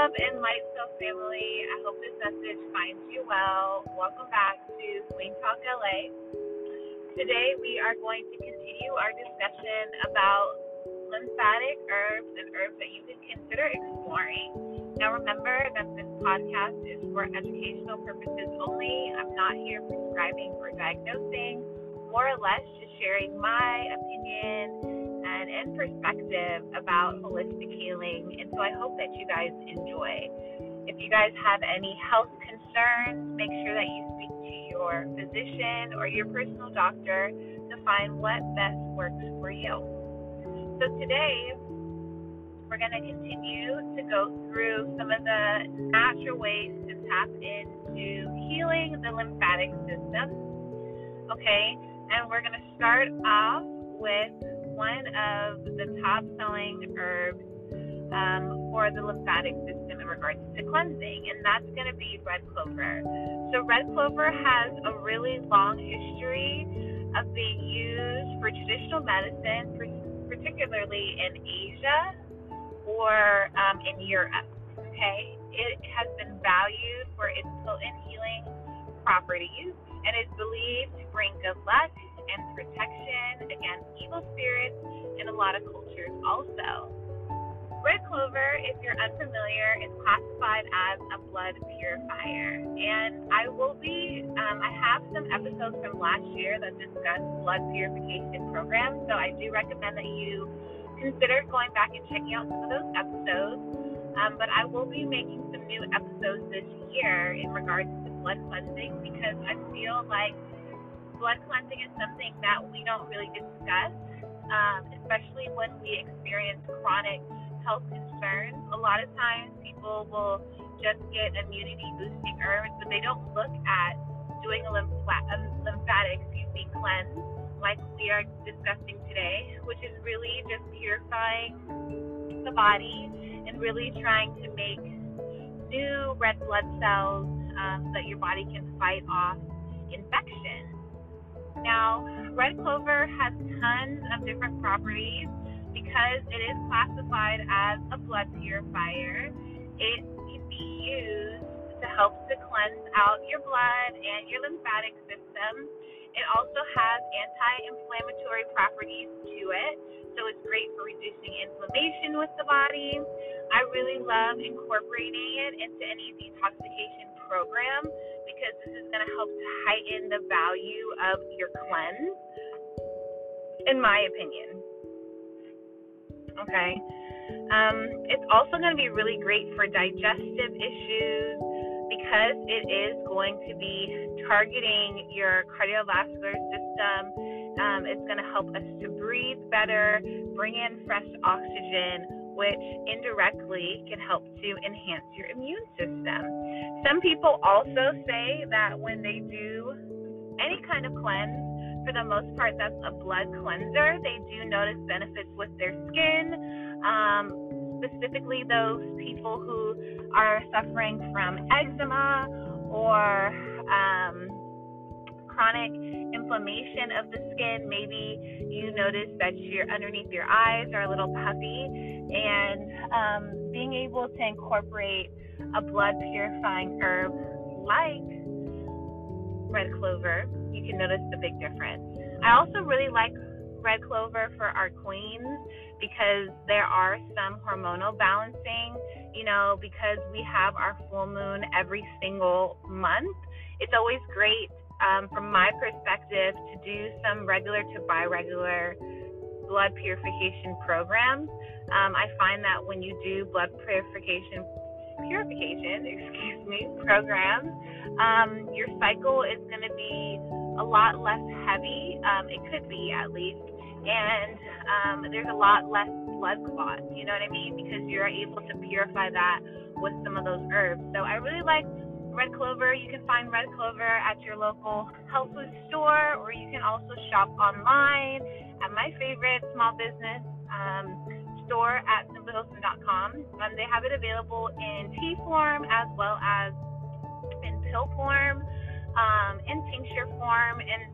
Love and Light Soul family? I hope this message finds you well. Welcome back to Queen Talk LA. Today we are going to continue our discussion about lymphatic herbs and herbs that you can consider exploring. Now remember that this podcast is for educational purposes only. I'm not here prescribing or diagnosing, more or less just sharing my opinion and perspective about holistic healing, and so I hope that you guys enjoy. If you guys have any health concerns, make sure that you speak to your physician or your personal doctor to find what best works for you. So today, we're going to continue to go through some of the natural ways to tap into healing the lymphatic system. Okay, and we're going to start off with one of the top selling herbs for the lymphatic system in regards to cleansing, and that's going to be red clover. So red clover has a really long history of being used for traditional medicine, particularly in Asia or in Europe. Okay, it has been valued for its potent healing properties and is believed to bring good luck and protection against evil spirits in a lot of cultures also. Red clover, if you're unfamiliar, is classified as a blood purifier. And I have some episodes from last year that discuss blood purification programs, so I do recommend that you consider going back and checking out some of those episodes. But I will be making some new episodes this year in regards to blood cleansing, because I feel like blood cleansing is something that we don't really discuss, especially when we experience chronic health concerns. A lot of times people will just get immunity-boosting herbs, but they don't look at doing a lymphatic cleanse like we are discussing today, which is really just purifying the body and really trying to make new red blood cells so that your body can fight off infection. Now, red clover has tons of different properties because it is classified as a blood purifier. It can be used to help to cleanse out your blood and your lymphatic system. It also has anti-inflammatory properties to it, so it's great for reducing inflammation with the body. I really love incorporating it into any detoxification program because this is going to help to heighten the value of your cleanse, in my opinion. Okay. It's also going to be really great for digestive issues because it is going to be targeting your cardiovascular system. It's going to help us to breathe better, bring in fresh oxygen, which indirectly can help to enhance your immune system. Some people also say that when they do any kind of cleanse, for the most part, that's a blood cleanser, they do notice benefits with their skin, specifically those people who are suffering from eczema or chronic inflammation of the skin. Maybe you notice that underneath your eyes are a little puffy, and being able to incorporate a blood purifying herb like red clover, you can notice the big difference. I also really like red clover for our queens because there are some hormonal balancing, because we have our full moon every single month. It's always great from my perspective to do some regular to bi-regular blood purification programs. I find that when you do blood purification programs, your cycle is going to be a lot less heavy. It could be, at least, and there's a lot less blood clots. You know what I mean? Because you're able to purify that with some of those herbs. So I really like red clover. You can find red clover at your local health food store, or you can also shop online at my favorite small business store at simplyWholesome.com. They have it available in tea form as well as in pill form, in tincture form. And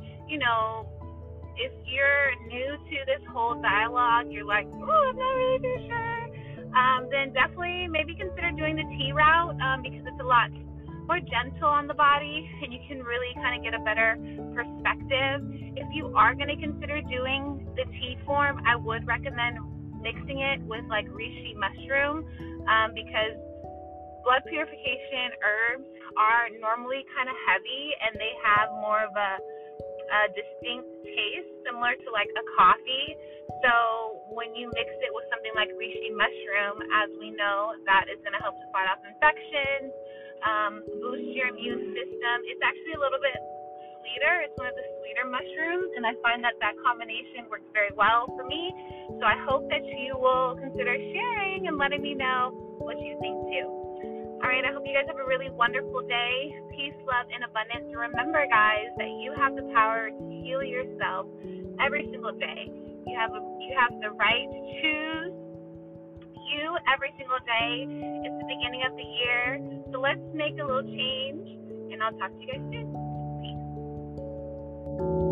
if you're new to this whole dialogue, you're like, I'm not really too sure. then definitely maybe consider doing the tea route, because it's a lot more gentle on the body and you can really kind of get a better perspective. If you are going to consider doing the tea form, I would recommend mixing it with like reishi mushroom, because blood purification herbs are normally kind of heavy and they have more of a distinct taste similar to like a coffee. So when you mix it with something like reishi mushroom, as we know, that is going to help to fight off infections, boost your immune system. It's actually a little bit sweeter. It's one of the sweeter mushrooms, and I find that combination works very well for me. So I hope that you will consider sharing and letting me know what you think too. All right, I hope you guys have a really wonderful day. Peace, love, and abundance. Remember, guys, that you have the power to heal yourself every single day. You have the right to choose you every single day. It's the beginning of the year, so let's make a little change, and I'll talk to you guys soon. Peace.